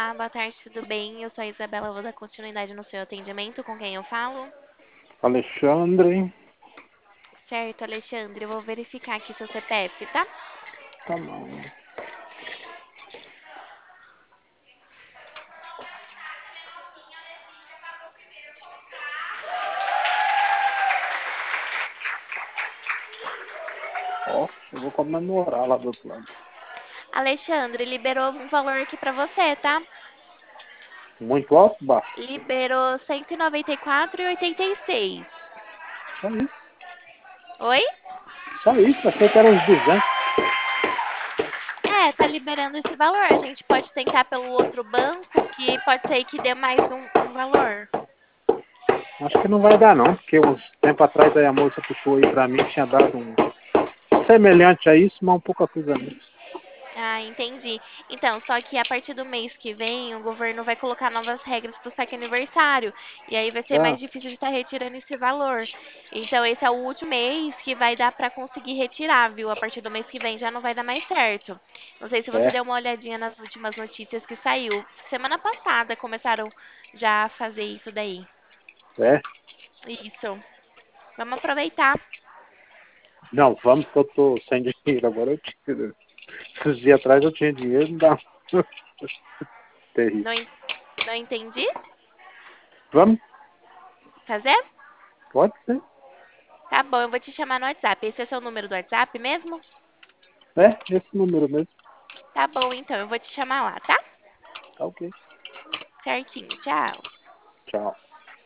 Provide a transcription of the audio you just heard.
Olá, boa tarde, tudo bem? Eu sou a Isabela, vou dar continuidade no seu atendimento. Com quem eu falo? Alexandre. Certo, Alexandre, eu vou verificar aqui seu CPF, tá? Tá bom. Ó, eu vou comemorar lá do outro lado. Alexandre, liberou um valor aqui pra você, tá? Muito alto, baixo? Liberou 194,86. Só isso. Oi? Só isso. Achei que era uns 200. É, tá liberando esse valor. A gente pode tentar pelo outro banco, que pode ser que dê mais um valor. Acho que não vai dar não, porque uns tempo atrás aí a moça puxou aí pra mim, tinha dado um semelhante a isso, mas um pouco a coisa menos. Ah, entendi. Então, só que a partir do mês que vem, o governo vai colocar novas regras para o saque aniversário. E aí vai ser Ah, mais difícil de estar retirando esse valor. Então, esse é o último mês que vai dar para conseguir retirar, viu? A partir do mês que vem já não vai dar mais certo. Não sei se você é, deu uma olhadinha nas últimas notícias que saiu. Semana passada começaram já a fazer isso daí. é. Isso. Vamos aproveitar. Não, vamos que eu tô sem dinheiro agora. Eu tiro. Esses dias atrás eu tinha dinheiro, não dá. Terrível. Não, não entendi? Vamos? Fazer? Pode ser. Tá bom, eu vou te chamar no WhatsApp. Esse é seu número do WhatsApp mesmo? É, esse número mesmo. Tá bom, então, eu vou te chamar lá, tá? Tá ok. Certinho, tchau. Tchau.